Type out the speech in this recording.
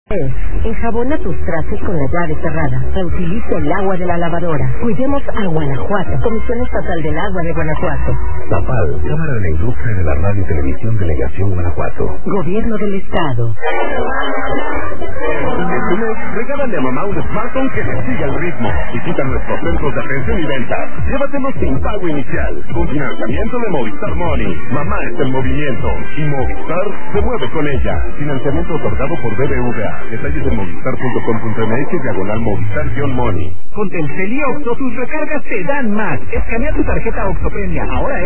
Enjabona tus trastes con la llave cerrada. Reutiliza el agua de la lavadora. Cuidemos a Guanajuato. Comisión Estatal del Agua de Guanajuato. Tapal, Cámara de la Industria de la Radio y Televisión, Delegación Guanajuato. Gobierno del Estado. Este mes, regálale a mamá un smartphone que le siga el ritmo. Visita nuestros centros de atención y venta. Llévatelos sin pago inicial. Con financiamiento de Movistar Money. Mamá está en movimiento. Y Movistar se mueve con ella. Financiamiento otorgado por BBVA. Detalles en movistar.com.mx/Movistar-Money. Con Telcel y Oxxo, tus recargas te dan más. Escanea tu tarjeta Oxxo Premia. Ahora